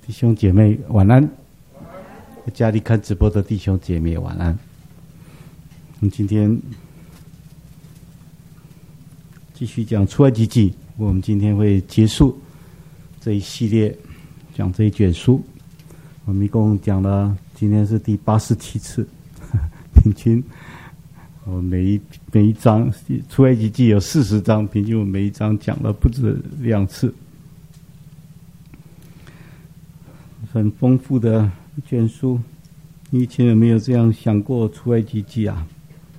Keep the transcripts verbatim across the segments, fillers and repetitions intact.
弟兄姐妹晚安，家里看直播的弟兄姐妹晚安。我们今天继续讲出埃及记，我们今天会结束这一系列讲这一卷书。我们一共讲了，今天是第八十七次，平均我每一每一章出埃及记有四十章，平均我每一章讲了不止两次。很丰富的一卷书，你以前有没有这样想过出埃及记啊？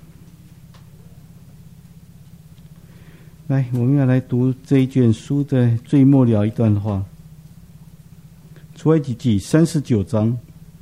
来，我们要来读这一卷书的最末了一段话。出埃及记三十九章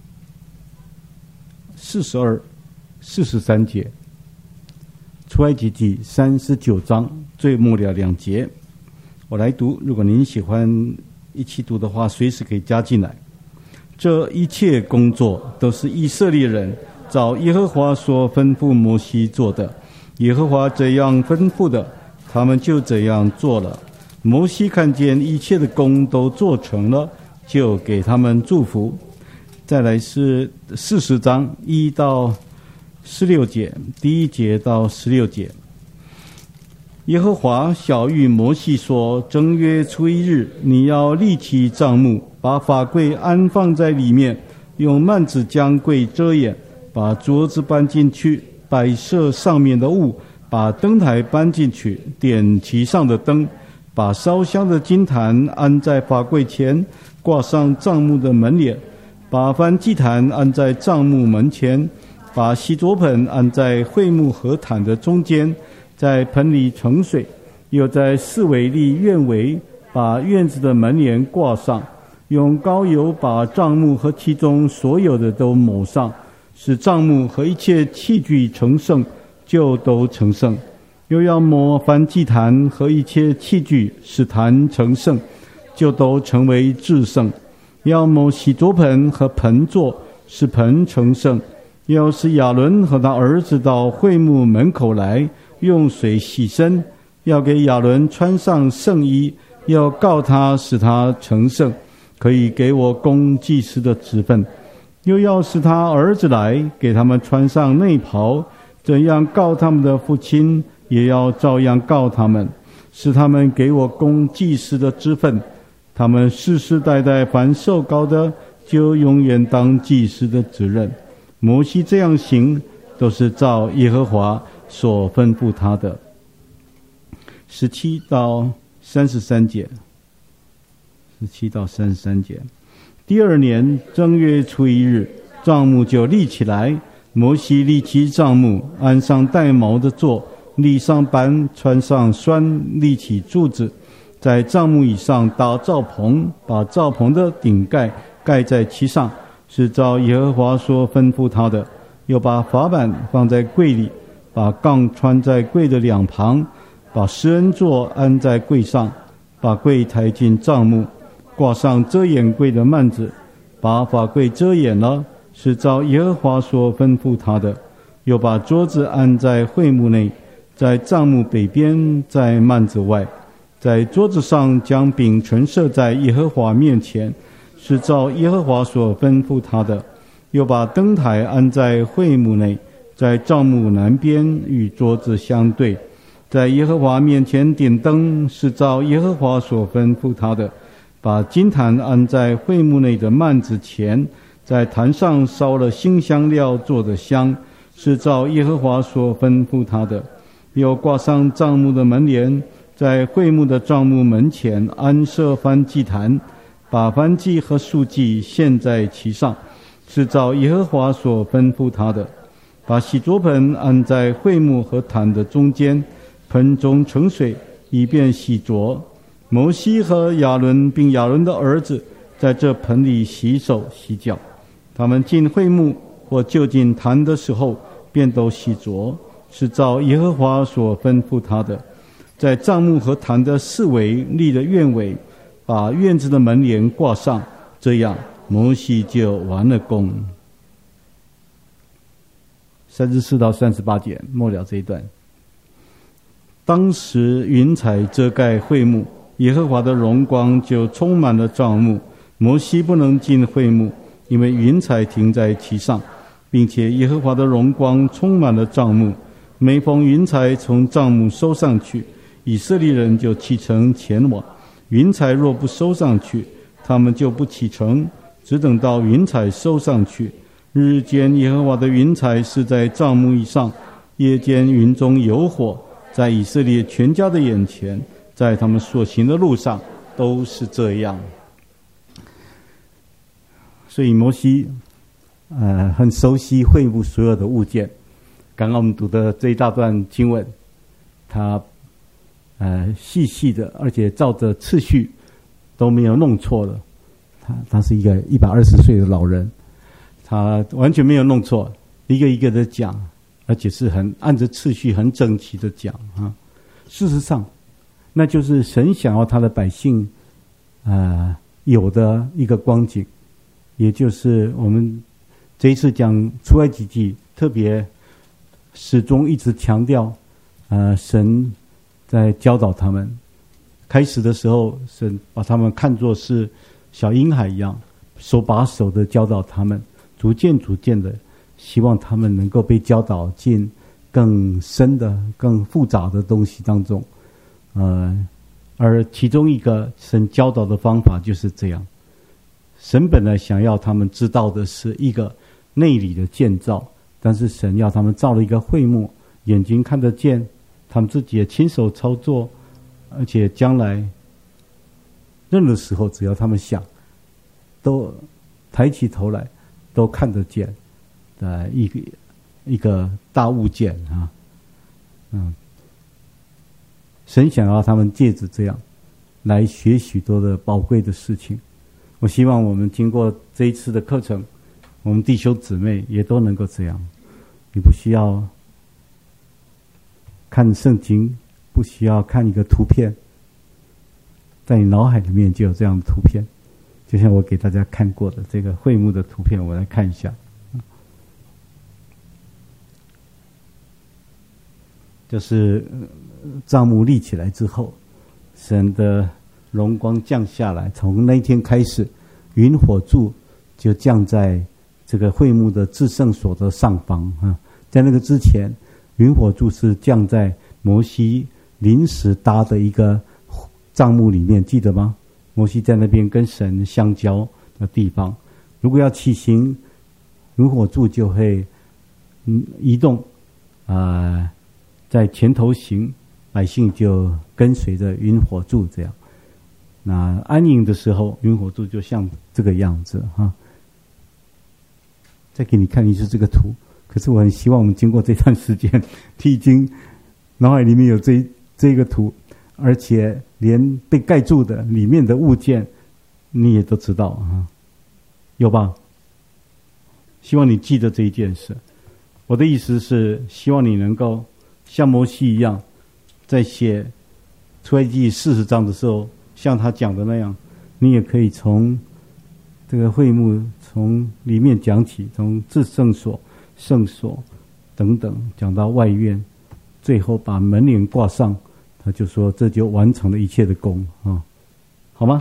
四十二、四十三节。出埃及记三十九章最末了两节，我来读。如果您喜欢一起读的话，随时可以加进来。这一切工作都是以色列人照耶和华所吩咐摩西做的，耶和华这样吩咐的，他们就这样做了。摩西看见一切的工都做成了，就给他们祝福。再来是四十章一到十六节，第一节到十六节。耶和华晓谕摩西说：正月初一日，你要立起帐幕，把法柜安放在里面，用幔子将柜遮掩，把桌子搬进去，摆设上面的物，把灯台搬进去，点其上的灯，把烧香的金坛安在法柜前，挂上帐幕的门帘，把燔祭坛安在帐幕门前，把洗濯盆安在会幕和坛的中间，在盆里盛水，又在四围立院围，把院子的门帘挂上，用膏油把帐幕和其中所有的都抹上，使帐幕和一切器具成圣，就都成圣。又要抹燔祭坛和一切器具，使坛成圣，就都成为至圣。要抹洗濯盆和盆座，使盆成圣。要使亚伦和他儿子到会幕门口来，用水洗身，要给亚伦穿上圣衣，要告他，使他成圣，可以给我供祭司的职分。又要使他儿子来，给他们穿上内袍，怎样告他们的父亲，也要照样告他们，使他们给我供祭司的职分。他们世世代代凡受膏的，就永远当祭司的职任。摩西这样行，都是照耶和华所吩咐他的。十七到三十三节，十七到三十三节。第二年正月初一日，帐幕就立起来。摩西立起帐幕，安上带毛的座，立上板，穿上栓，立起柱子，在帐幕以上搭罩棚，把罩棚的顶盖盖在其上，是照耶和华所吩咐他的。又把法版放在柜里，把杠穿在柜的两旁，把施恩座安在柜上，把柜抬进帐幕，挂上遮掩柜的幔子，把法柜遮掩了，是照耶和华所吩咐他的。又把桌子安在会幕内，在帐幕北边，在幔子外，在桌子上将饼陈设在耶和华面前，是照耶和华所吩咐他的。又把灯台安在会幕内，在帐幕南边，与桌子相对，在耶和华面前点灯，是照耶和华所吩咐他的。把金坛安在会幕内的幔子前，在坛上烧了馨香料做的香，是照耶和华所吩咐他的。又挂上帐幕的门帘，在会幕的帐幕门前安设燔祭坛，把燔祭和素祭献在其上，是照耶和华所吩咐他的。把洗濯盆安在会幕和坛的中间，盆中盛水，以便洗濯。摩西和亚伦并亚伦的儿子在这盆里洗手洗脚。他们进会幕或就近坛的时候，便都洗濯，是照耶和华所吩咐他的。在帐幕和坛的四围立了院围，把院子的门帘挂上，这样摩西就完了工。三十四到三十八节末了这一段。当时云彩遮盖会幕，耶和华的荣光就充满了帐幕， 摩西不能进会幕，因为云彩停在其上，并且耶和华的荣光充满了帐幕。每逢云彩从帐幕收上去，以色列人就启程前往。云彩若不收上去，他们就不启程，只等到云彩收上去。日间耶和华的云彩是在帐幕以上，夜间云中有火，在以色列全家的眼前，在他们所行的路上都是这样。所以摩西呃很熟悉会幕所有的物件。刚刚我们读的这一大段经文，他呃细细的，而且照着次序都没有弄错了。他他是一个一百二十岁的老人，他完全没有弄错，一个一个的讲，而且是很按着次序很整齐的讲啊。事实上，那就是神想要他的百姓呃有的一个光景，也就是我们这一次讲出埃及记特别始终一直强调，呃，神在教导他们。开始的时候，神把他们看作是小婴孩一样，手把手的教导他们，逐渐逐渐的，希望他们能够被教导进更深的、更复杂的东西当中。呃，而其中一个神教导的方法就是这样。神本来想要他们知道的是一个内里的建造。但是神要他们造了一个会幕，眼睛看得见，他们自己也亲手操作，而且将来任何时候只要他们想，都抬起头来都看得见的一个一个大物件啊。嗯，神想要他们借着这样来学许多的宝贵的事情。我希望我们经过这一次的课程，我们弟兄姊妹也都能够这样。你不需要看圣经，不需要看一个图片，在你脑海里面就有这样的图片。就像我给大家看过的这个会幕的图片，我来看一下。就是帐幕立起来之后，神的荣光降下来，从那一天开始，云火柱就降在这个会幕的至圣所的上方啊。在那个之前，云火柱是降在摩西临时搭的一个帐幕里面，记得吗？摩西在那边跟神相交的地方，如果要起行，云火柱就会嗯移动啊、呃，在前头行，百姓就跟随着云火柱这样。那安营的时候，云火柱就像这个样子哈。再给你看一次这个图，可是我很希望我们经过这段时间，你已经脑海里面有这这个图，而且连被盖住的里面的物件你也都知道啊，有吧？希望你记得这一件事。我的意思是，希望你能够像摩西一样，在写出埃及记四十章的时候，像他讲的那样，你也可以从这个会幕从里面讲起，从至圣所、圣所等等讲到外院，最后把门帘挂上，他就说这就完成了一切的功啊，好吗？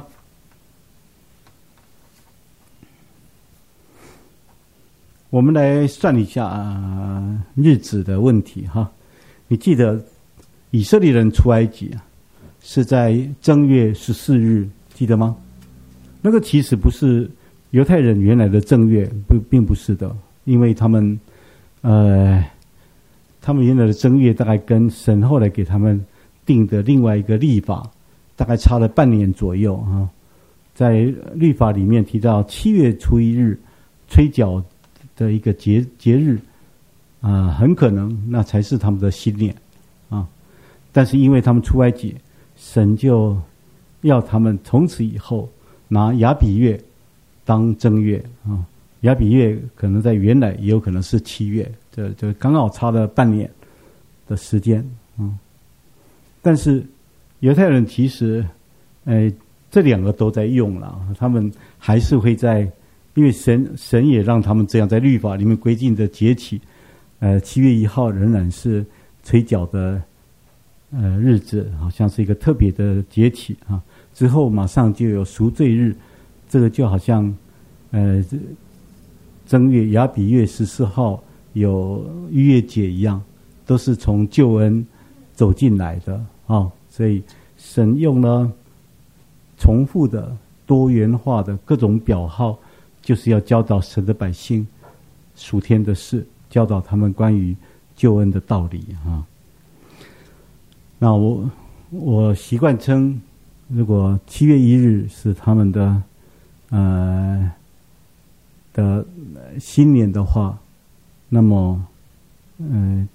我们来算一下、呃、日子的问题哈。你记得以色列人出埃及啊，是在正月十四日，记得吗？那个其实不是犹太人原来的正月，不，并不是的，因为他们，呃，他们原来的正月大概跟神后来给他们定的另外一个历法，大概差了半年左右啊。在律法里面提到七月初一日吹角的一个节节日啊、呃，很可能那才是他们的新年啊。但是因为他们出埃及，神就要他们从此以后拿亚比月当正月啊。亚比月可能在原来也有可能是七月，这这刚好差了半年的时间啊。但是犹太人其实，呃，这两个都在用了，他们还是会在，因为神神也让他们这样，在律法里面规定的节期，呃，七月一号仍然是吹角的呃日子，好像是一个特别的节期啊。之后马上就有赎罪日， 这个就好像呃正月亚比月十四号有逾越节一样，都是从救恩走进来的啊、哦。所以神用了重复的多元化的各种表号，就是要教导神的百姓属天的事，教导他们关于救恩的道理啊。那我我习惯称，如果七月一日是他们的呃的新年的话，那么呃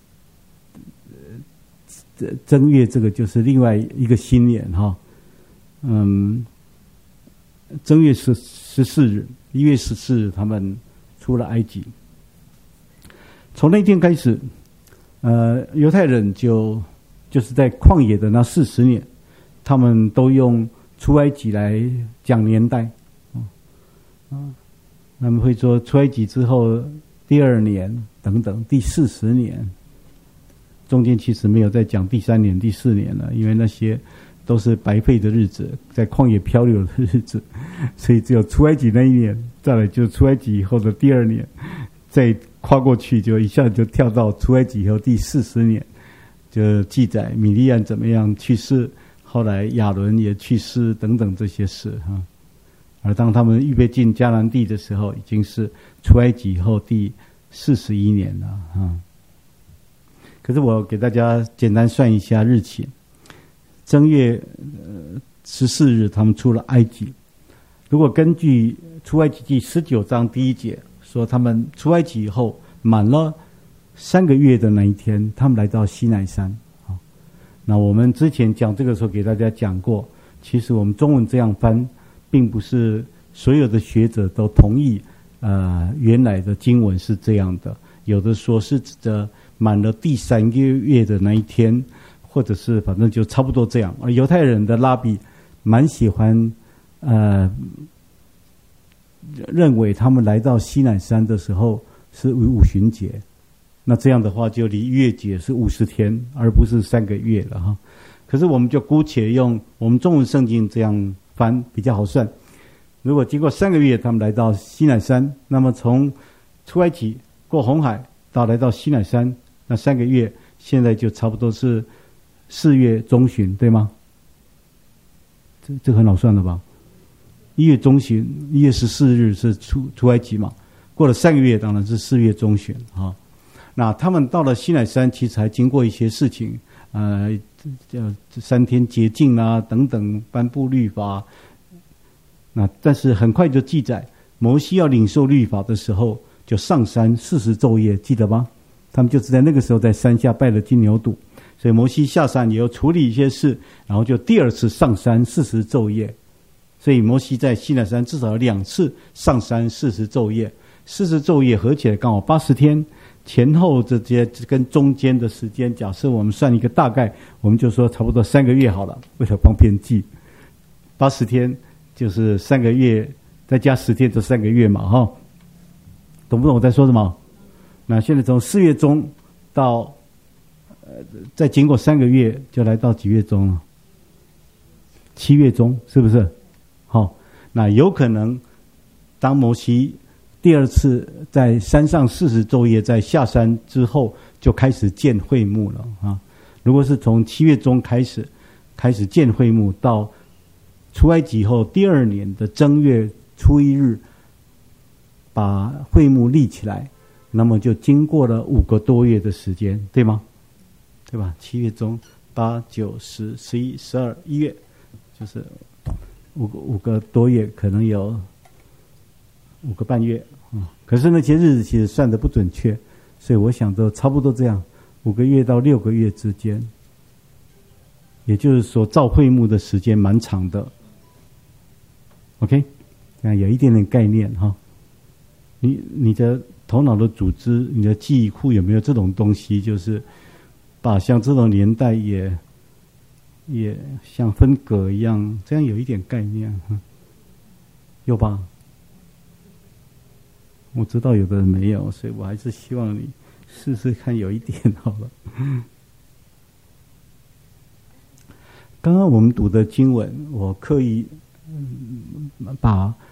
正月这个就是另外一个新年哈。嗯，正月十十四日，一月十四日，他们出了埃及。从那天开始，呃，犹太人就就是在旷野的那四十年，他们都用出埃及来讲年代，啊、嗯，他们会说出埃及之后第二年等等，第四十年，中间其实没有在讲第三年、第四年了，因为那些都是白费的日子，在旷野漂流的日子，所以只有出埃及那一年，再来就出埃及以后的第二年，再跨过去就一下就跳到出埃及以后第四十年，就记载米利暗怎么样去世，后来亚伦也去世等等这些事哈。而当他们预备进迦南地的时候，已经是出埃及以后第四十一年了哈。可是我给大家简单算一下日期。正月呃十四日，他们出了埃及。如果根据出埃及记十九章第一节说，他们出埃及以后满了三个月的那一天，他们来到西奈山。好，那我们之前讲这个时候给大家讲过，其实我们中文这样翻，并不是所有的学者都同意。呃，原来的经文是这样的，有的说是指着满了第三个月的那一天。或者是反正就差不多这样，而犹太人的拉比蛮喜欢，呃，认为他们来到西乃山的时候是五旬节，那这样的话就离逾越节是五十天，而不是三个月了哈。可是我们就姑且用我们中文圣经这样翻比较好算。如果经过三个月，他们来到西乃山，那么从出埃及过红海到来到西乃山，那三个月现在就差不多是四月中旬，对吗？这这很好算了吧？一月中旬，一月十四日是出出埃及嘛？过了三个月，当然是四月中旬啊。那他们到了西乃山，其实还经过一些事情，呃，叫三天洁净啊等等，颁布律法。那但是很快就记载，摩西要领受律法的时候，就上山四十昼夜，记得吗？他们就是在那个时候在山下拜了金牛犊。所以摩西下山也要处理一些事，然后就第二次上山四十昼夜。所以摩西在西奈山至少有两次上山四十昼夜，四十昼夜合起来刚好八十天，前后这些跟中间的时间，假设我们算一个大概，我们就说差不多三个月好了，为了方便记，八十天就是三个月，再加十天就三个月嘛，哈，懂不懂我在说什么？那现在从四月中到。呃，再经过三个月，就来到几月中了？七月中，是不是？好、哦，那有可能，当摩西第二次在山上四十昼夜，在下山之后，就开始建会幕了啊。如果是从七月中开始，开始建会幕，到出埃及后第二年的正月初一日，把会幕立起来，那么就经过了五个多月的时间，对吗？对吧？七月中，八九十十一十二一月，就是五个五个多月，可能有五个半月啊、嗯。可是那些日子其实算得不准确，所以我想都差不多这样，五个月到六个月之间。也就是说，造会幕的时间蛮长的。OK， 这样有一点点概念哈。你你的头脑的组织，你的记忆库有没有这种东西？就是把像这种年代也也像分隔一样，这样有一点概念，有吧？我知道有的人没有，所以我还是希望你试试看有一点好了。刚刚我们读的经文，我刻意把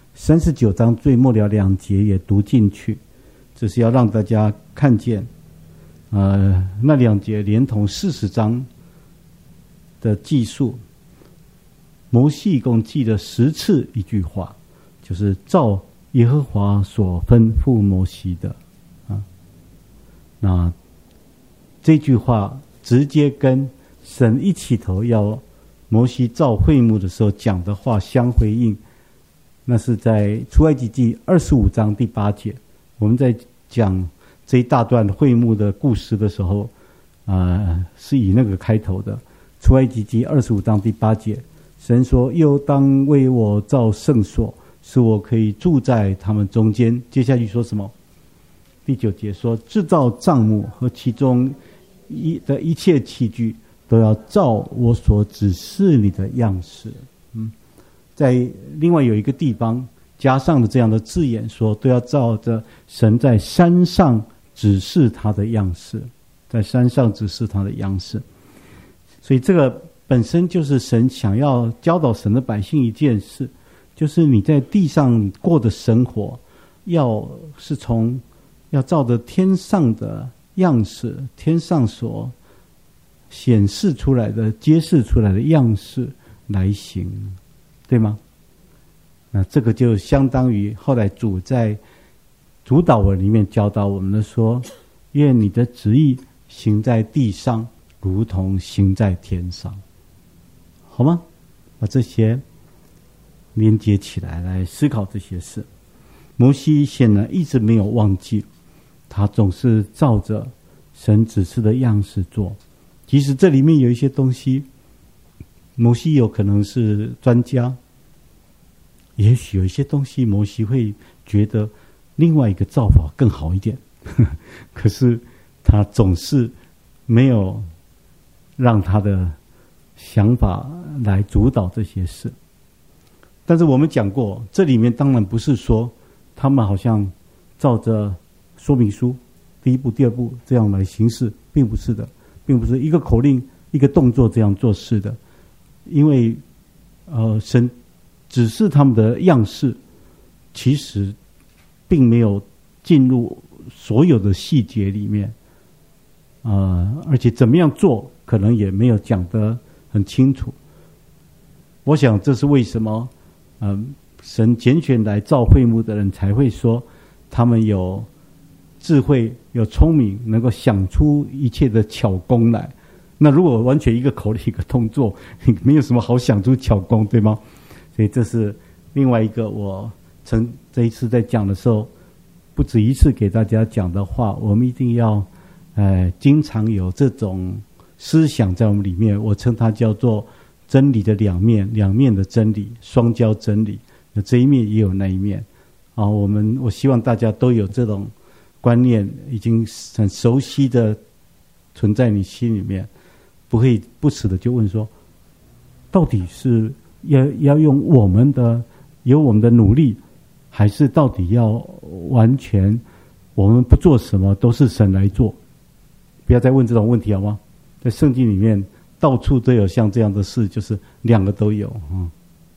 三十九章最末了两节也读进去，只是要让大家看见，呃，那两节连同四十章的记述，摩西一共记了十次一句话，就是照耶和华所吩咐摩西的啊。那这句话直接跟神一起头要摩西造会幕的时候讲的话相回应。那是在出埃及记二十五章第八节，我们在讲这一大段会幕的故事的时候，呃，是以那个开头的。出埃及记二十五章第八节，神说：“又当为我造圣所，使我可以住在他们中间。”接下去说什么？第九节说：“制造帐幕和其中一的一切器具，都要照我所指示你的样式。”嗯。在另外有一个地方加上了这样的字眼，说都要照着神在山上指示他的样式，在山上指示他的样式。所以这个本身就是神想要教导神的百姓一件事，就是你在地上过的生活，要是从要照着天上的样式，天上所显示出来的、揭示出来的样式来行。对吗？那这个就相当于后来主在主导文里面教导我们的说：愿你的旨意行在地上，如同行在天上。好吗？把这些连接起来，来思考这些事。摩西显然一直没有忘记，他总是照着神指示的样式做，即使这里面有一些东西，摩西有可能是专家，也许有一些东西摩西会觉得另外一个造法更好一点，可是他总是没有让他的想法来主导这些事。但是我们讲过，这里面当然不是说他们好像照着说明书第一步第二步这样来行事，并不是的，并不是一个口令一个动作这样做事的。因为呃，神指示他们的样式，其实并没有进入所有的细节里面，呃，而且怎么样做，可能也没有讲得很清楚。我想这是为什么，嗯、呃，神拣选来造会幕的人才会说，他们有智慧、有聪明，能够想出一切的巧工来。那如果完全一个口令一个动作，没有什么好想出巧工，对吗？所以这是另外一个我曾这一次在讲的时候，不止一次给大家讲的话，我们一定要呃经常有这种思想在我们里面。我称它叫做真理的两面，两面的真理，双交真理。那这一面也有那一面啊。我们我希望大家都有这种观念，已经很熟悉的存在你心里面。不会不时的就问说，到底是要要用我们的有我们的努力，还是到底要完全我们不做什么都是神来做？不要再问这种问题好吗？在圣经里面到处都有像这样的事，就是两个都有啊、嗯。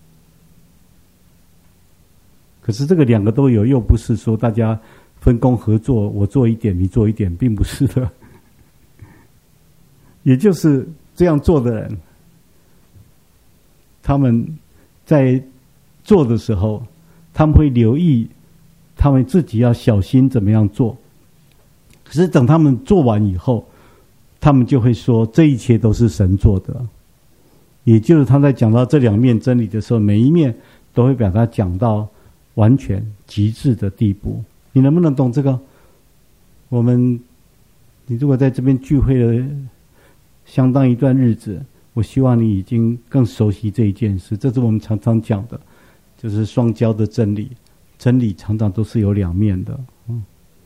可是这个两个都有，又不是说大家分工合作，我做一点你做一点，并不是的。也就是这样做的人，他们在做的时候，他们会留意，他们自己要小心怎么样做。可是等他们做完以后，他们就会说这一切都是神做的。也就是他在讲到这两面真理的时候，每一面都会把它讲到完全极致的地步。你能不能懂这个？我们，你如果在这边聚会了相当一段日子，我希望你已经更熟悉这一件事。这是我们常常讲的，就是双交的真理。真理常常都是有两面的。嗯，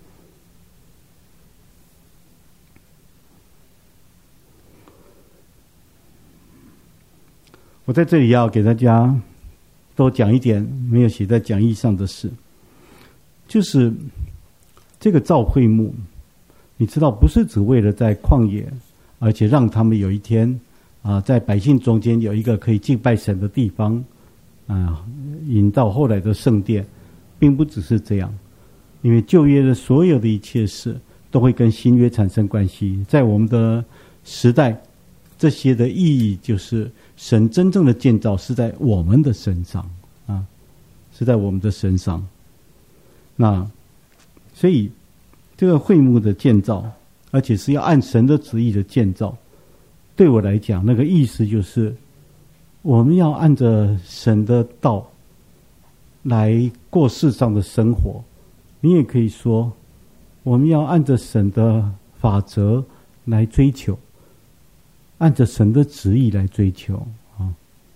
我在这里要给大家多讲一点没有写在讲义上的事，就是这个造会幕，你知道不是只为了在旷野，而且让他们有一天啊、呃，在百姓中间有一个可以敬拜神的地方， 啊，引到后来的圣殿，并不只是这样，因为旧约的所有的一切事都会跟新约产生关系。在我们的时代，这些的意义就是神真正的建造是在我们的身上啊，是在我们的身上。那所以这个会幕的建造，而且是要按神的旨意的建造，对我来讲，那个意思就是我们要按着神的道来过世上的生活。你也可以说，我们要按着神的法则来追求，按着神的旨意来追求啊。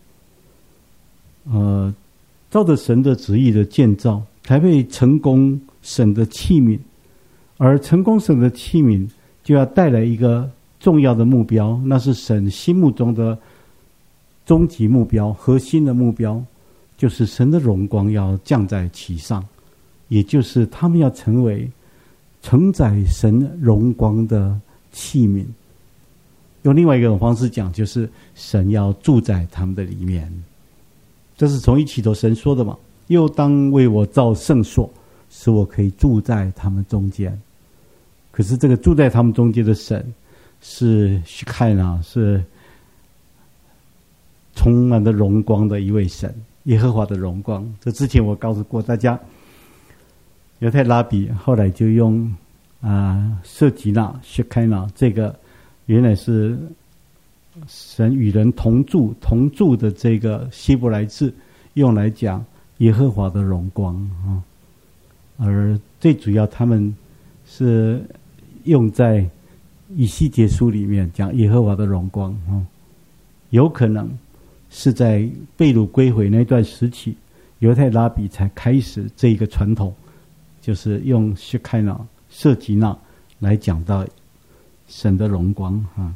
呃，照着神的旨意的建造，才会成功神的器皿，而成功神的器皿就要带来一个重要的目标，那是神心目中的终极目标，核心的目标，就是神的荣光要降在其上，也就是他们要成为承载神荣光的器皿。用另外一种方式讲，就是神要住在他们的里面。这是从一起头神说的嘛，又当为我造圣所，使我可以住在他们中间。可是这个住在他们中间的神是去看啊，是充满了荣光的一位神，耶和华的荣光。这之前我告诉过大家，犹太拉比后来就用啊舍吉纳、谢开纳，这个原来是神与人同住同住的这个希伯来字，用来讲耶和华的荣光啊。而最主要他们是用在以西结书里面讲耶和华的荣光啊，有可能是在被掳归回那段时期，犹太拉比才开始这一个传统，就是用谢开纳、舍吉纳来讲到神的荣光啊。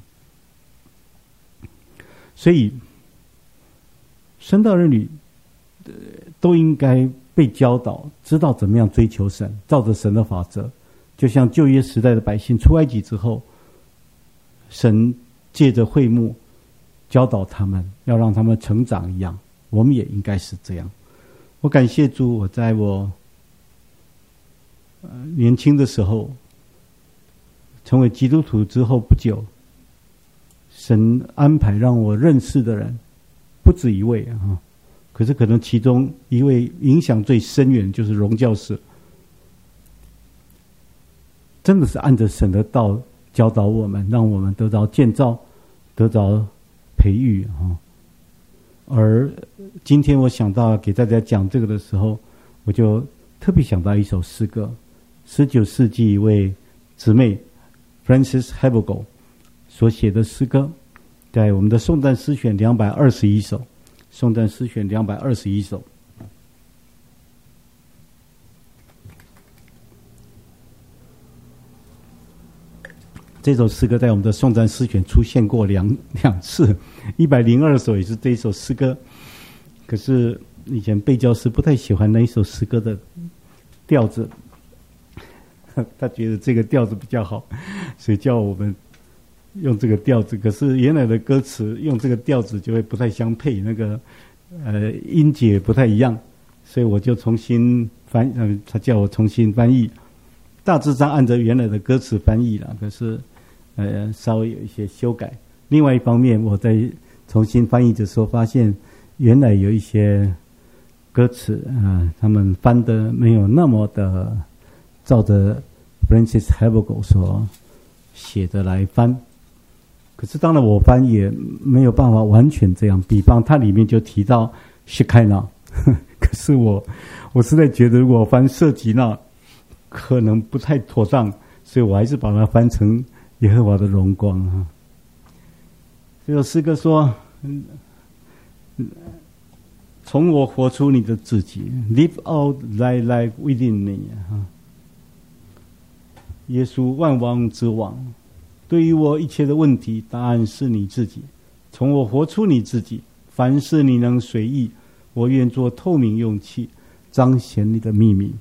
所以神的儿女都应该被教导，知道怎么样追求神，照着神的法则。就像旧约时代的百姓出埃及之后，神借着会幕教导他们，要让他们成长一样，我们也应该是这样。我感谢主，我在我、呃、年轻的时候成为基督徒之后不久，神安排让我认识的人不止一位啊，可是可能其中一位影响最深远就是荣教士，真的是按着神的道教导我们，让我们得到建造，得到培育啊。而今天我想到给大家讲这个的时候，我就特别想到一首诗歌，十九世纪一位姊妹 Frances Havergal 所写的诗歌，在我们的颂赞诗选两百二十一首，颂赞诗选两百二十一首。这首诗歌在我们的颂赞诗选出现过两两次，一百零二首也是这一首诗歌。可是以前贝教师不太喜欢那一首诗歌的调子，他觉得这个调子比较好，所以叫我们用这个调子。可是原来的歌词用这个调子就会不太相配，那个呃音节不太一样，所以我就重新翻，呃，他叫我重新翻译，大致上按照原来的歌词翻译了，可是呃稍微有一些修改。另外一方面，我在重新翻译的时候发现，原来有一些歌词啊、呃，他们翻的没有那么的照着 Frances Havergal 所写的来翻。可是当然我翻也没有办法完全这样，比方它里面就提到 Shekinah， 可是我我实在觉得如果我翻舍吉纳可能不太妥当，所以我还是把它翻成耶和华的荣光啊。这首诗歌说，从我活出你的自己 ，Live out thy life within me 啊。耶稣万王之王，对于我一切的问题，答案是你自己。从我活出你自己，凡事你能随意，我愿做透明用器，彰显你的秘密。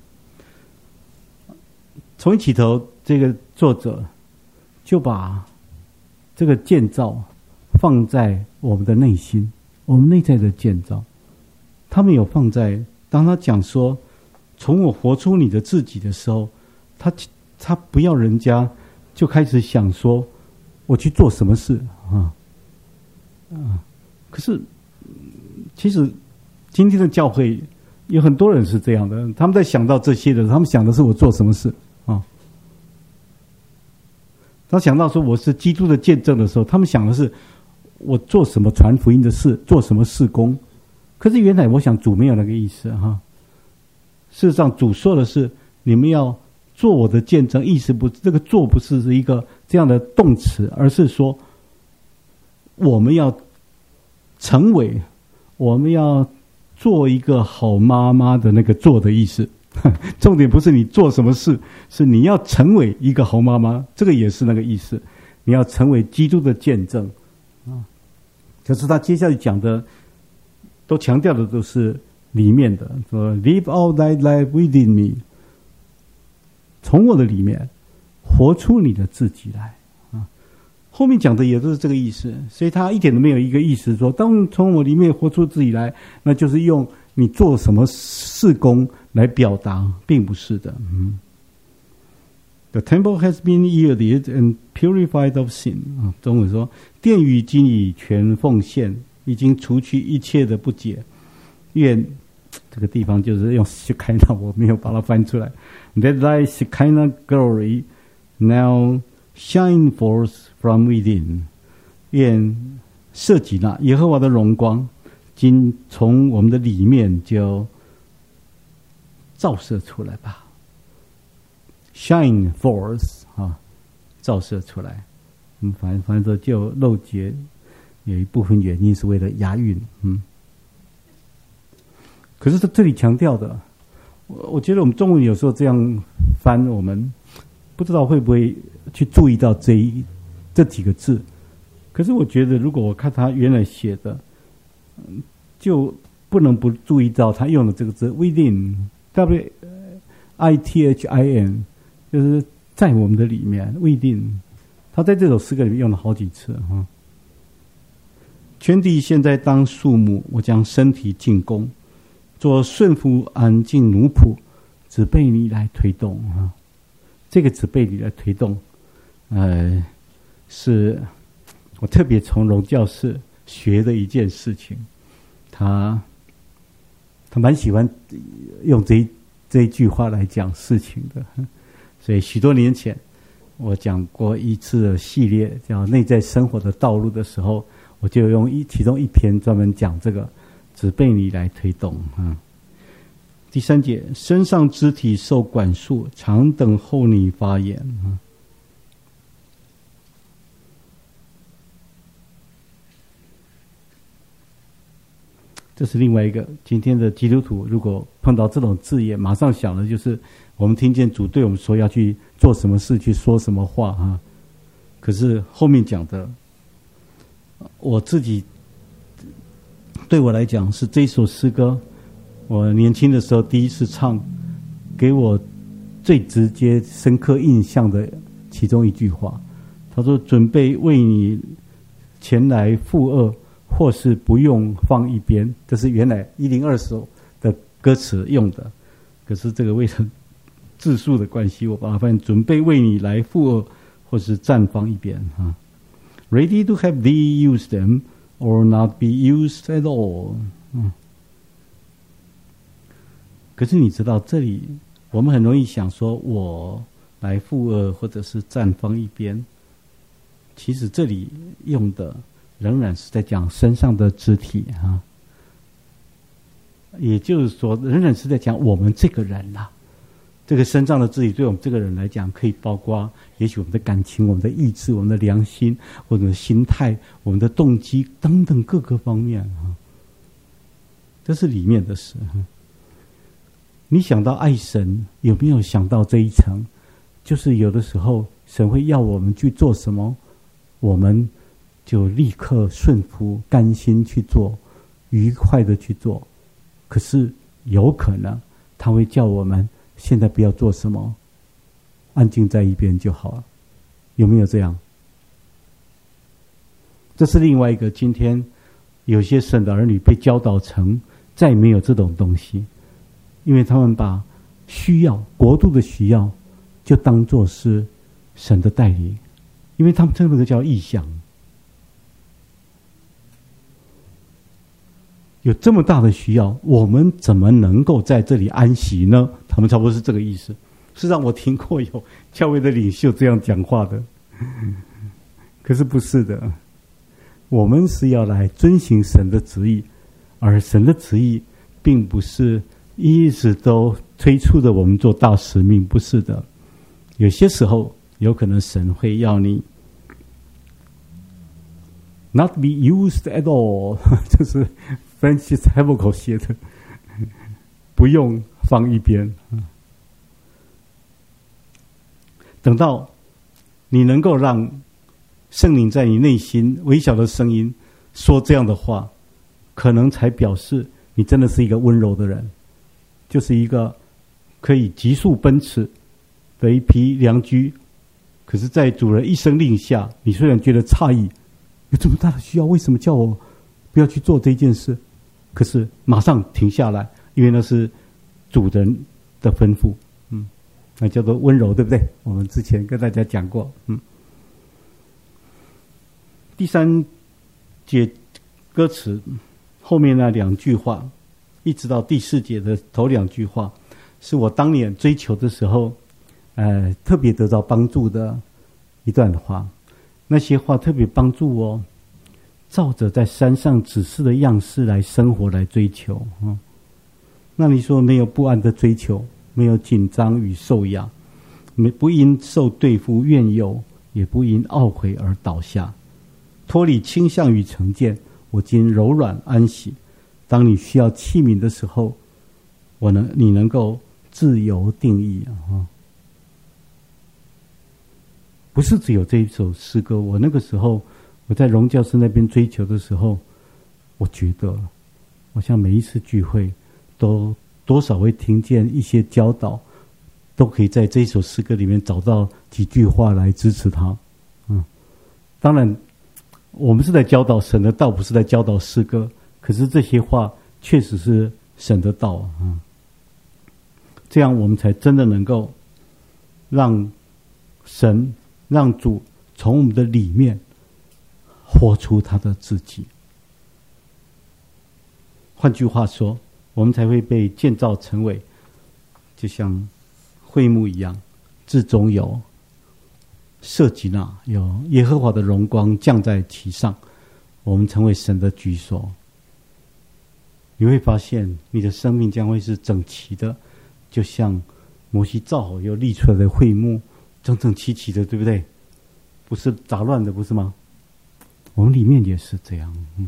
从一起头，这个作者就把这个建造放在我们的内心，我们内在的建造， 他没有放在当他讲说从我活出你的自己的时候，他他不要人家就开始想说我去做什么事啊啊！可是其实今天的教会有很多人是这样的，他们在想到这些的，他们想的是我做什么事啊。他想到说我是基督的见证的时候，他们想的是我做什么传福音的事，做什么事工。可是原来我想主没有那个意思哈。事实上主说的是你们要做我的见证，意思不，这个做不是一个这样的动词，而是说我们要成为，我们要做一个好妈妈的那个做的意思。重点不是你做什么事，是你要成为一个好妈妈，这个也是那个意思。你要成为基督的见证啊。可是他接下来讲的都强调的都是里面的，说 Live out thy life within me， 从我的里面活出你的自己来啊。后面讲的也都是这个意思，所以他一点都没有一个意思说当从我里面活出自己来，那就是用你做什么事工来表达，并不是的。嗯 The temple has been yielded and purified of sin 啊，中文说殿宇今已全奉献，已经除去一切的不洁。愿这个地方就是用Shekinah，我没有把它翻出来。Let thy Shekinah glory now shine forth from within。愿舍己那耶和华的荣光，今从我们的里面就照射出来吧。Shine forth 啊，照射出来。嗯，反反正就漏节，有一部分原因是为了押韵。嗯。可是他这里强调的，我我觉得我们中文有时候这样翻，我们不知道会不会去注意到这一这几个字。可是我觉得，如果我看他原来写的，就不能不注意到他用的这个字 within w i t h i n， 就是在我们的里面 within。他在这首诗歌里面用了好几次哈。全地现在当树木，我将身体进攻。做顺服安静奴仆，只被你来推动啊！这个只被你来推动，呃，是我特别从荣教士学的一件事情。他他蛮喜欢用这一这一句话来讲事情的，所以许多年前我讲过一次的系列叫《内在生活的道路》的时候，我就用一其中一篇专门讲这个。只被你来推动啊！第三节，身上肢体受管束，常等候你发言啊！这是另外一个今天的基督徒，如果碰到这种字眼，马上想的就是我们听见主对我们说要去做什么事，去说什么话啊！可是后面讲的，我自己。对我来讲是这一首诗歌，我年轻的时候第一次唱，给我最直接深刻印象的其中一句话。他说：“准备为你前来负恶，或是不用放一边。”这是原来一零二首的歌词用的，可是这个为了字数的关系，我把它翻译准备为你来负恶，或是暂放一边啊。Ready to have thee use them.Or not be used at all。嗯，可是你知道，这里我们很容易想说，我来负恶，或者是暂放一边。其实这里用的仍然是在讲身上的肢体啊，也就是说，仍然是在讲我们这个人啦、啊。这个身上的肢体对我们这个人来讲，可以包括也许我们的感情、我们的意志、我们的良心、我们的心态、我们的动机等等各个方面啊。这是里面的事。你想到爱神，有没有想到这一层？就是有的时候神会要我们去做什么，我们就立刻顺服、甘心去做，愉快的去做。可是有可能他会叫我们。现在不要做什么，安静在一边就好了，有没有这样？这是另外一个今天有些神的儿女被教导成再没有这种东西，因为他们把需要国度的需要就当作是神的带领，因为他们这个叫异象。有这么大的需要，我们怎么能够在这里安息呢？他们差不多是这个意思。事实上我听过有教会的领袖这样讲话的，可是不是的，我们是要来遵行神的旨意，而神的旨意并不是一直都催促着我们做大使命，不是的。有些时候有可能神会要你 not be used at all， 就是 Francis Havergal 写的，不用放一边。等到你能够让圣灵在你内心微小的声音说这样的话，可能才表示你真的是一个温柔的人，就是一个可以急速奔驰的一匹良驹。可是在主人一声令下，你虽然觉得诧异，有这么大的需要，为什么叫我不要去做这件事？可是马上停下来，因为那是主人的吩咐。嗯，那叫做温柔，对不对？我们之前跟大家讲过。嗯，第三节歌词后面那两句话，一直到第四节的头两句话，是我当年追求的时候，呃，特别得到帮助的一段话。那些话特别帮助我，照着在山上指示的样式来生活，来追求。嗯，那你说没有不安的追求，没有紧张与受压，没不因受对付怨尤，也不因懊悔而倒下，脱离倾向与成见，我今柔软安息。当你需要器皿的时候，我能你能够自由定义啊。不是只有这一首诗歌，我那个时候我在荣教师那边追求的时候，我觉得好像每一次聚会都多少会听见一些教导，都可以在这一首诗歌里面找到几句话来支持他。嗯，当然我们是在教导神的道，不是在教导诗歌，可是这些话确实是神的道啊。嗯，这样我们才真的能够让神让主从我们的里面活出他的自己。换句话说，我们才会被建造成为就像会幕一样，至中有舍基那，有耶和华的荣光降在其上，我们成为神的居所。你会发现你的生命将会是整齐的，就像摩西造好又立出来的会幕，整整齐齐的，对不对？不是杂乱的，不是吗？我们里面也是这样。嗯，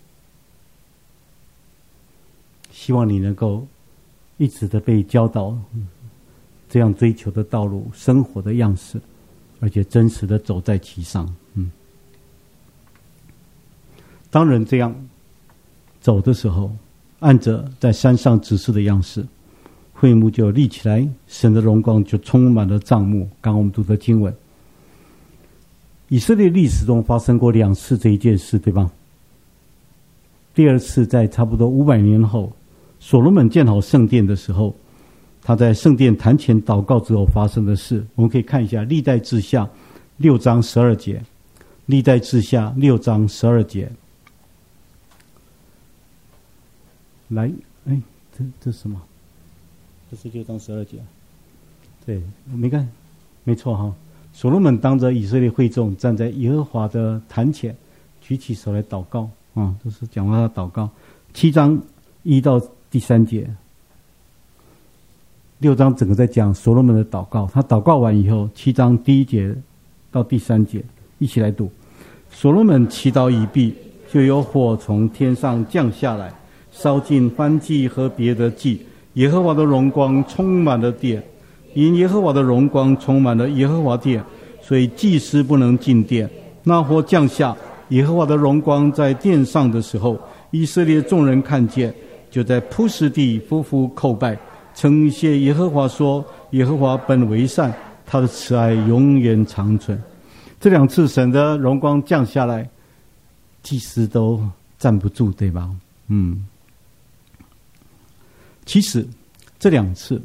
希望你能够一直的被教导，嗯，这样追求的道路，生活的样式，而且真实的走在其上。嗯，当人这样走的时候，按着在山上指示的样式，会幕就立起来，神的荣光就充满了帐幕。刚刚我们读的经文，以色列历史中发生过两次这一件事，对吧？第二次在差不多五百年后，所罗门建好圣殿的时候，他在圣殿坛前祷告之后发生的事，我们可以看一下历代志下六章十二节。历代志下六章十二节，来，哎，这这是什么？这是六章十二节。对，没看，没错哈。所罗门当着以色列会众站在耶和华的坛前，举起手来祷告啊，这是讲到他祷告。七章一到第三节，六章整个在讲所罗门的祷告。他祷告完以后，七章第一节到第三节一起来读。所罗门祈祷已毕，就有火从天上降下来，烧尽燔祭和别的祭。耶和华的荣光充满了殿，因耶和华的荣光充满了耶和华殿，所以祭司不能进殿。那火降下，耶和华的荣光在殿上的时候，以色列众人看见，就在铺石地匍匐叩拜，称谢耶和华说：耶和华本为善，他的慈爱永远长存。这两次神的荣光降下来，祭司都站不住，对吧？嗯， 其实这两次，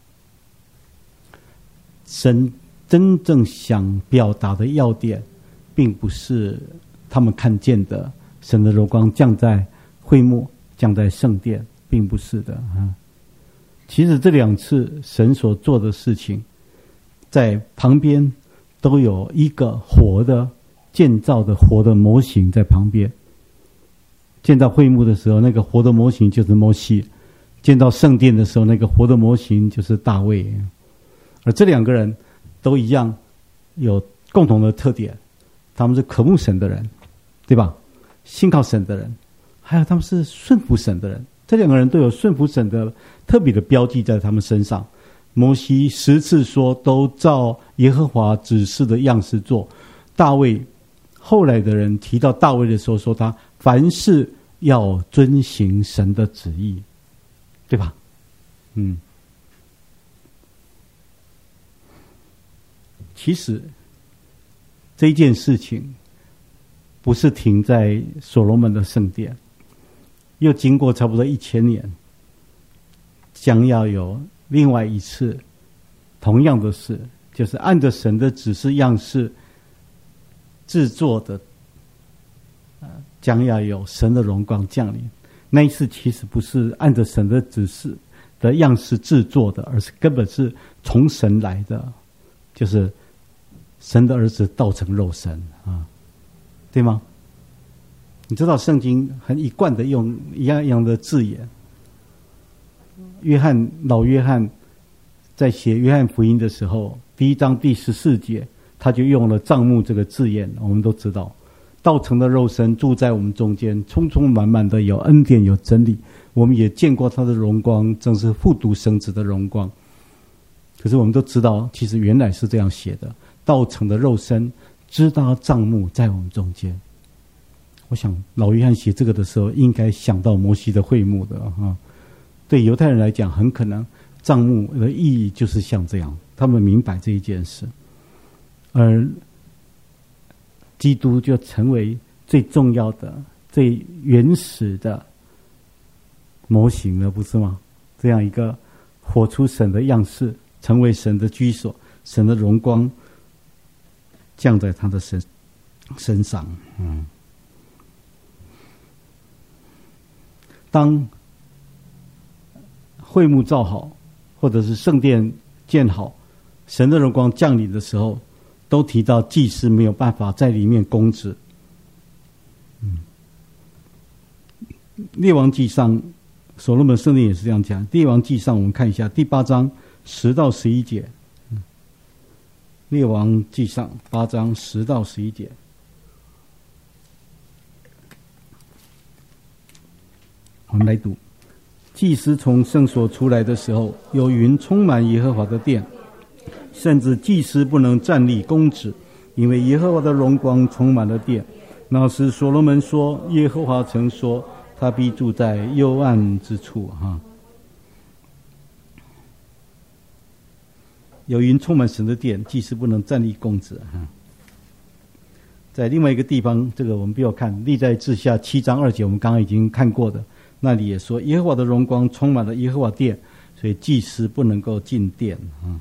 神真正想表达的要点，并不是他们看见的神的荣光降在会幕、降在圣殿，并不是的啊。其实这两次神所做的事情，在旁边都有一个活的建造的活的模型在旁边。建造会幕的时候，那个活的模型就是摩西；建造圣殿的时候，那个活的模型就是大卫。而这两个人都一样，有共同的特点，他们是渴慕神的人，对吧？信靠神的人，还有他们是顺服神的人。这两个人都有顺服神的特别的标记在他们身上。摩西十次说都照耶和华指示的样式做。大卫后来的人提到大卫的时候，说他凡事要遵行神的旨意，对吧？嗯，其实这件事情不是停在所罗门的圣殿，又经过差不多一千年，将要有另外一次同样的事，就是按着神的指示样式制作的，呃，将要有神的荣光降临。那一次其实不是按着神的指示的样式制作的，而是根本是从神来的，就是神的儿子道成肉身啊，对吗？你知道圣经很一贯的用一样一样的字眼。约翰老约翰在写约翰福音的时候，第一章第十四节，他就用了帐幕这个字眼。我们都知道，道成的肉身住在我们中间，充充满满的有恩典有真理。我们也见过他的荣光，正是复读生子的荣光。可是我们都知道，其实原来是这样写的：道成的肉身，知道帐幕在我们中间。我想老约翰写这个的时候，应该想到摩西的会幕的啊。对犹太人来讲，很可能帐幕的意义就是像这样，他们明白这一件事，而基督就成为最重要的、最原始的模型了，不是吗？这样一个活出神的样式，成为神的居所，神的荣光降在他的身身上。嗯，当会幕造好，或者是圣殿建好，神的荣光降临的时候，都提到祭司没有办法在里面供职。嗯，列王纪上，所罗门圣殿也是这样讲。列王纪上，我们看一下第八章十到十一节。嗯，列王纪上八章十到十一节。我们来读。祭司从圣所出来的时候，有云充满耶和华的殿，甚至祭司不能站立供职，因为耶和华的荣光充满了殿。那时所罗门说，耶和华曾说，他必住在幽暗之处。哈，有云充满神的殿，祭司不能站立供职。哈，在另外一个地方，这个我们不要看，历代志下七章二节，我们刚刚已经看过的。那里也说，耶和华的荣光充满了耶和华殿，所以祭司不能够进殿啊。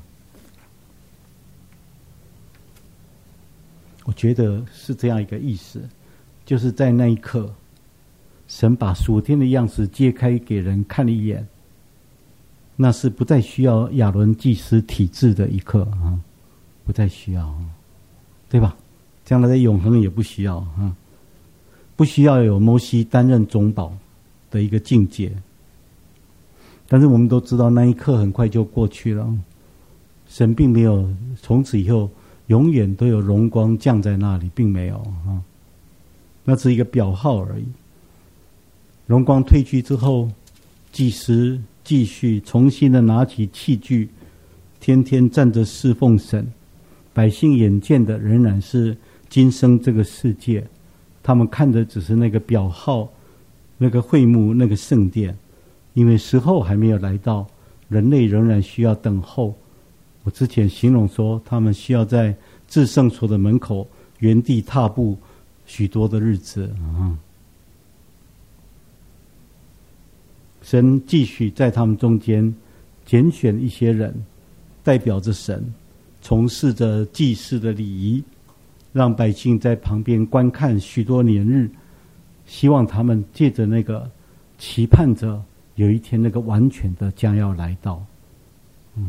我觉得是这样一个意思，就是在那一刻，神把属天的样式揭开给人看了一眼，那是不再需要亚伦祭司体制的一刻啊，不再需要，对吧？将来在永恒也不需要啊，不需要有摩西担任中保的一个境界。但是我们都知道，那一刻很快就过去了，神并没有从此以后永远都有荣光降在那里，并没有啊，那是一个表号而已。荣光退去之后，祭司继续重新的拿起器具，天天站着侍奉神。百姓眼见的仍然是今生这个世界，他们看的只是那个表号，那个会幕，那个圣殿。因为时候还没有来到，人类仍然需要等候。我之前形容说，他们需要在至圣所的门口原地踏步许多的日子啊。 神继续在他们中间拣选一些人，代表着神，从事着祭祀的礼仪，让百姓在旁边观看许多年日，希望他们借着那个期盼着有一天那个完全的将要来到。嗯，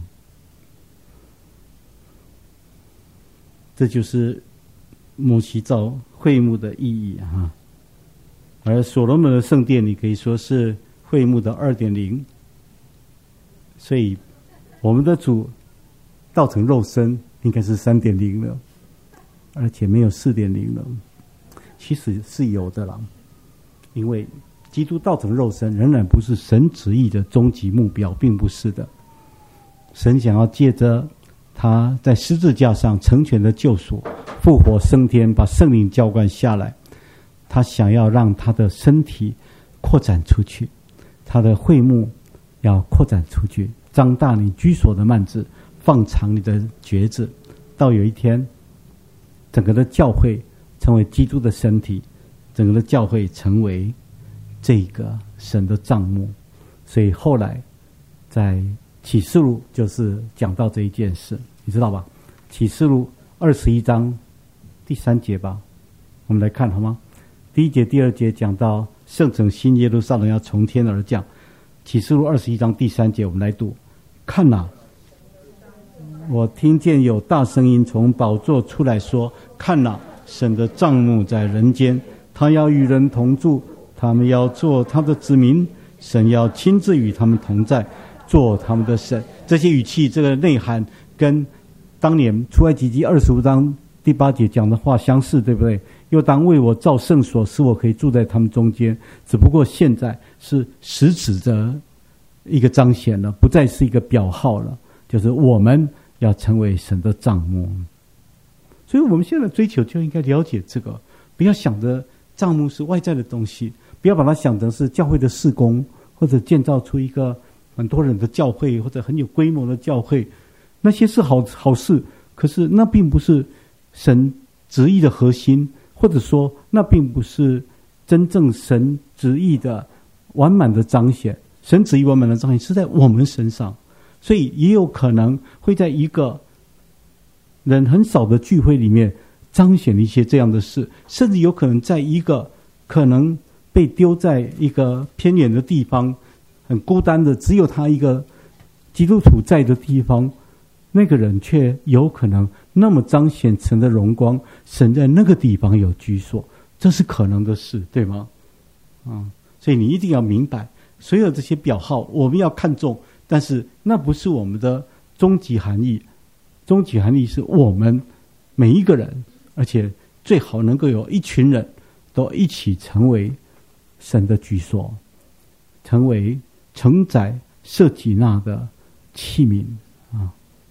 这就是摩西造会幕的意义哈。而所罗门的圣殿，你可以说是会幕的 二点零， 所以我们的主道成肉身应该是 三点零 了，而且没有 四点零 了。其实是有的啦，因为基督道成肉身仍然不是神旨意的终极目标，并不是的。神想要借着他在十字架上成全的救赎，复活升天，把圣灵浇灌下来，他想要让他的身体扩展出去，他的会幕要扩展出去，张大你居所的幔子，放长你的橛子，到有一天整个的教会成为基督的身体，整个的教会成为这个神的帐幕。所以后来在启示录就是讲到这一件事，你知道吧？启示录二十一章第三节吧，我们来看好吗？第一节第二节讲到圣城新耶路撒冷要从天而降。启示录二十一章第三节我们来读，看哪，我听见有大声音从宝座出来说，看哪，神的帐幕在人间，他要与人同住，他们要做他的子民，神要亲自与他们同在，做他们的神。这些语气，这个内涵跟当年出埃及记二十五章第八节讲的话相似，对不对？又当为我造圣所，使我可以住在他们中间。只不过现在是实质的一个彰显了，不再是一个表号了，就是我们要成为神的帐幕。所以我们现在追求就应该了解这个，不要想着帐幕是外在的东西，不要把它想成是教会的事工，或者建造出一个很多人的教会，或者很有规模的教会，那些是好好事，可是那并不是神旨意的核心，或者说那并不是真正神旨意的完满的彰显。神旨意完满的彰显是在我们身上，所以也有可能会在一个人很少的聚会里面彰显一些这样的事，甚至有可能在一个可能被丢在一个偏远的地方，很孤单的只有他一个基督徒在的地方，那个人却有可能那么彰显神的荣光，神在那个地方有居所，这是可能的事，对吗？嗯，所以你一定要明白，所有这些表号我们要看重，但是那不是我们的终极含义。终极含义是我们每一个人，而且最好能够有一群人都一起成为神的居所，成为承载舍己那的器皿啊。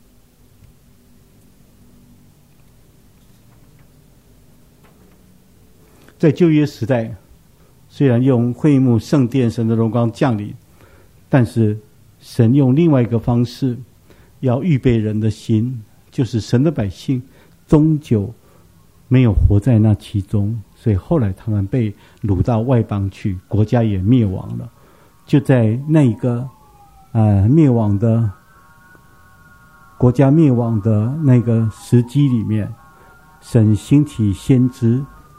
在旧约时代，虽然用会幕圣殿神的荣光降临，但是神用另外一个方式要预备人的心，就是神的百姓终究没有活在那其中，所以后来他们被掳到外邦去，国家也灭亡了。就在那个呃灭亡的国家灭亡的那个时机里面，神兴起先知，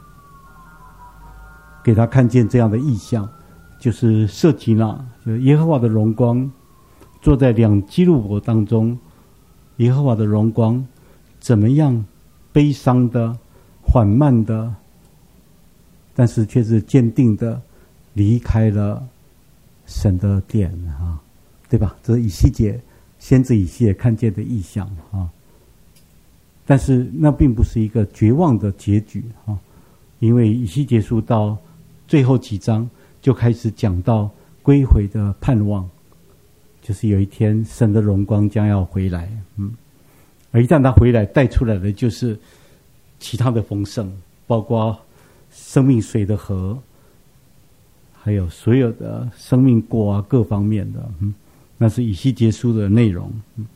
给他看见这样的异象，就是舍己那，就是耶和华的荣光坐在两基路伯当中，耶和华的荣光怎么样悲伤的缓慢的，但是却是坚定的离开了神的殿啊，对吧？这是以西结先知以西结看见的异象啊。但是那并不是一个绝望的结局啊，因为以西结书到最后几章就开始讲到归回的盼望，就是有一天神的荣光将要回来，嗯，而一旦他回来，带出来的就是其他的丰盛，包括生命水的河，还有所有的生命果啊，各方面的，嗯，那是以西结书的内容。嗯，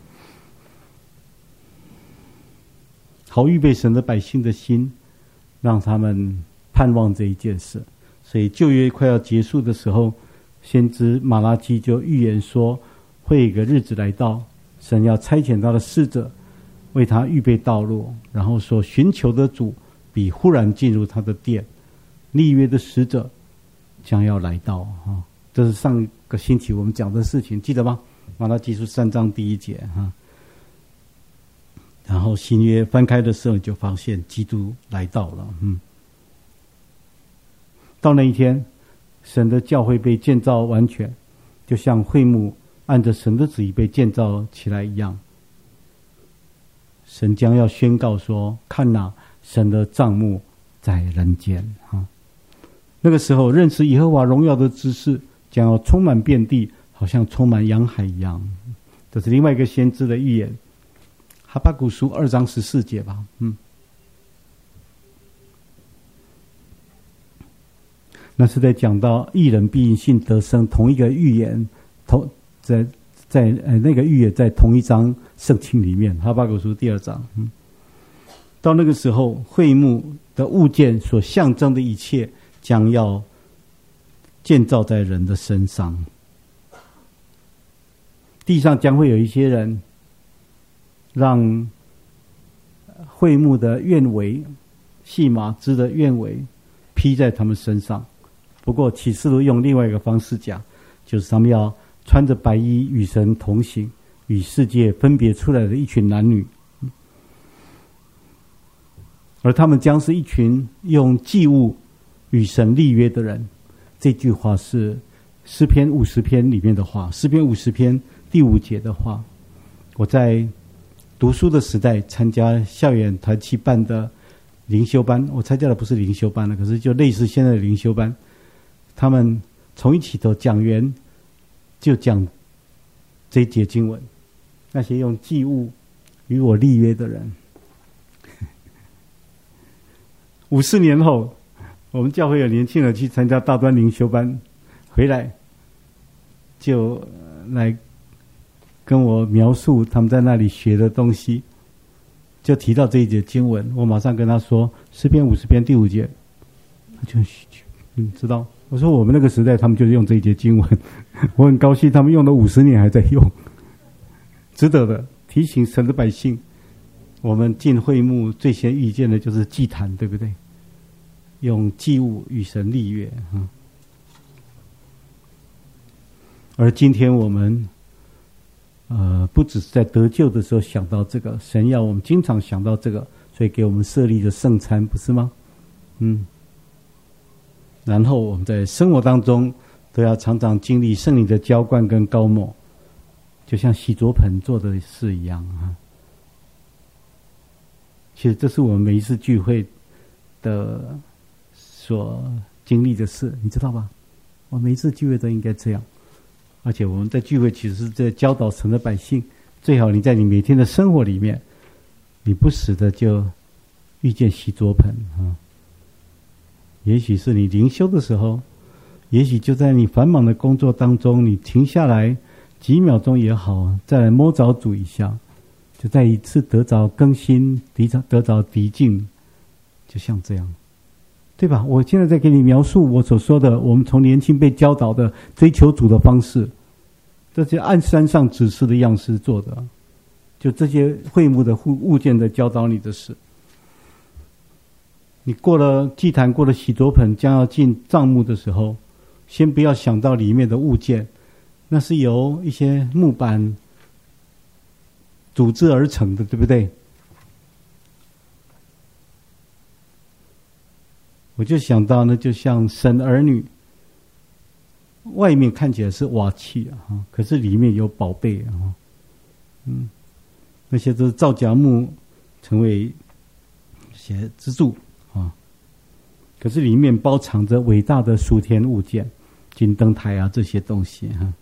好预备神的百姓的心，让他们盼望这一件事。所以旧约快要结束的时候， 先知马拉基就预言说，会有一个日子来到，神要差遣他的使者为他预备道路，然后说寻求的主必忽然进入他的殿，立约的使者将要来到。这是上个星期我们讲的事情，记得吗？马拉基书三章第一节。然后新约翻开的时候，就发现基督来到了。嗯，到那一天，神的教会被建造完全，就像会幕按着神的旨意被建造起来一样。神将要宣告说：“看哪，神的帐幕在人间。”啊，那个时候，认识耶和华荣耀的知识将要充满遍地，好像充满洋海一样。这是另外一个先知的预言。哈巴谷书二章十四节吧，嗯，那是在讲到义人必因信得生，同一个预言，同在在呃那个预言在同一章圣经里面，哈巴谷书第二章，嗯，到那个时候，会幕的物件所象征的一切，将要建造在人的身上，地上将会有一些人。让会幕的院围、细麻织的院围披在他们身上。不过启示录用另外一个方式讲，就是他们要穿着白衣与神同行，与世界分别出来的一群男女，而他们将是一群用祭物与神立约的人。这句话是诗篇五十篇里面的话，诗篇五十篇第五节的话。我在读书的时代参加校园团契办的灵修班，我参加的不是灵修班了，可是就类似现在的灵修班。他们从一起头讲员就讲这一节经文，那些用祭物与我立约的人。五四年后，我们教会有年轻人去参加大专灵修班，回来就来跟我描述他们在那里学的东西，就提到这一节经文，我马上跟他说诗篇五十篇第五节，他就嗯知道。我说我们那个时代他们就是用这一节经文，我很高兴他们用了五十年还在用，值得的。提醒神的百姓，我们进会幕最先遇见的就是祭坛，对不对？用祭物与神立约。嗯，而今天我们呃，不只是在得救的时候想到这个，神要我们经常想到这个，所以给我们设立的圣餐，不是吗？嗯。然后我们在生活当中都要常常经历圣灵的浇灌跟膏抹，就像洗濯盆做的事一样啊。其实这是我们每一次聚会的所经历的事，你知道吧？我每一次聚会都应该这样。而且我们在聚会其实是在教导神的百姓，最好你在你每天的生活里面，你不时的就遇见洗濯盆啊。也许是你灵修的时候，也许就在你繁忙的工作当中，你停下来几秒钟也好，再来摸着主一下，就再一次得着更新，得着得着涤净，就像这样。对吧？我现在在给你描述我所说的，我们从年轻被教导的追求主的方式，这些按山上指示的样式做的，就这些会幕的物件的教导你的事。你过了祭坛，过了洗濯盆，将要进帐幕的时候，先不要想到里面的物件，那是由一些木板组织而成的，对不对？我就想到呢，就像神儿女，外面看起来是瓦器啊，可是里面有宝贝啊，嗯，那些都是造假木成为一些支柱啊，可是里面包藏着伟大的属天物件，金灯台啊这些东西哈、啊。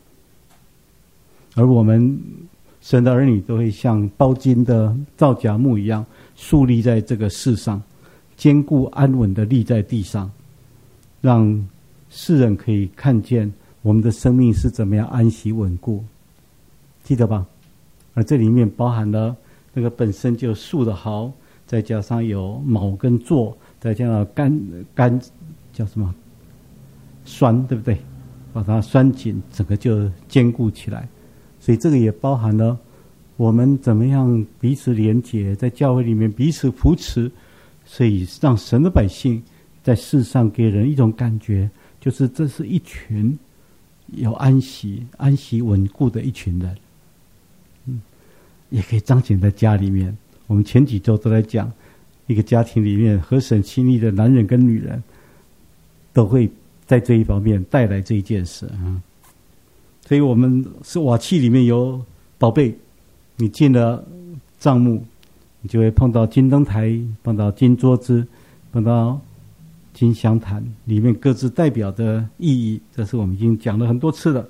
而我们神的儿女都会像包金的造假木一样，树立在这个世上。坚固安稳的立在地上，让世人可以看见我们的生命是怎么样安息稳固，记得吧？而这里面包含了那个本身就树的毫，再加上有卯跟座，再加上干干叫什么栓，对不对？ 把它拴紧，整个就坚固起来。所以这个也包含了我们怎么样彼此连结，在教会里面彼此扶持，所以让神的百姓在世上给人一种感觉，就是这是一群有安息、安息稳固的一群人。嗯，也可以彰显在家里面。我们前几周都在讲，一个家庭里面合神心意的男人跟女人，都会在这一方面带来这一件事啊。所以我们是瓦器里面有宝贝，你进了帐幕，你就会碰到金灯台，碰到金桌子，碰到金香坛，里面各自代表的意义，这是我们已经讲了很多次了。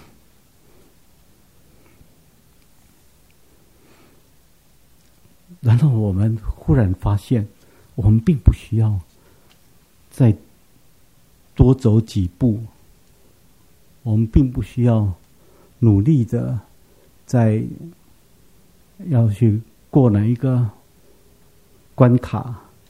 然后我们忽然发现，我们并不需要再多走几步，我们并不需要努力的在要去过哪一个关卡，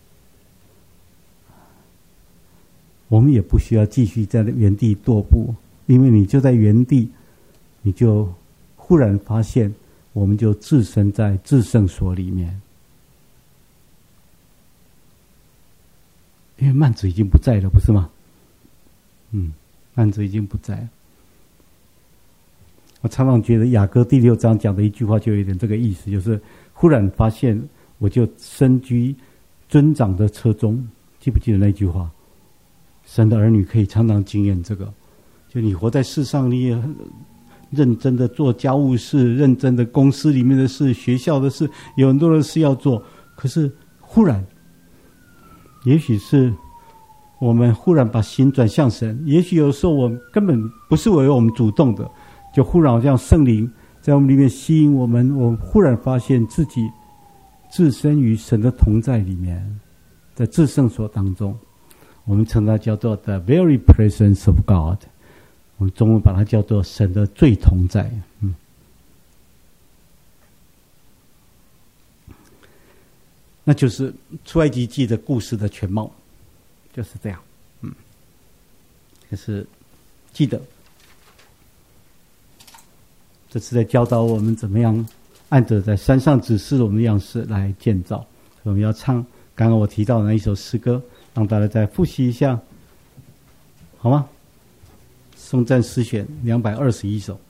我们也不需要继续在原地踱步，因为你就在原地，你就忽然发现，我们就置身在至圣所里面。因为幔子已经不在了，不是吗？嗯，幔子已经不在了。我常常觉得雅歌第六章讲的一句话就有点这个意思，就是忽然发现我就身居尊长的车中。记不记得那句话？神的儿女可以常常经验这个，就你活在世上，你也认真的做家务事，认真的公司里面的事，学校的事，有很多的事要做，可是忽然也许是我们忽然把心转向神，也许有时候我们根本不是为我们主动的，就忽然好像圣灵在我们里面吸引我们，我们忽然发现自己置身于神的同在里面，在至圣所当中，我们称它叫做 The very presence of God， 我们中文把它叫做神的最同在。嗯，那就是出埃及记的故事的全貌，就是这样。嗯，就是记得，这是在教导我们怎么样按着在山上指示我们的样式来建造。所以我们要唱刚刚我提到的那一首诗歌，让大家再复习一下，好吗？颂赞诗选两百二十一首。